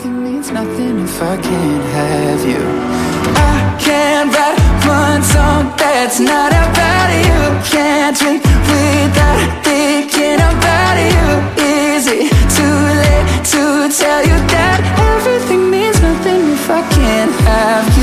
everything means nothing if I can't have you. I can't write one song that's not about you. Can't drink without thinking about you. Is it too late to tell you that everything means nothing if I can't have you?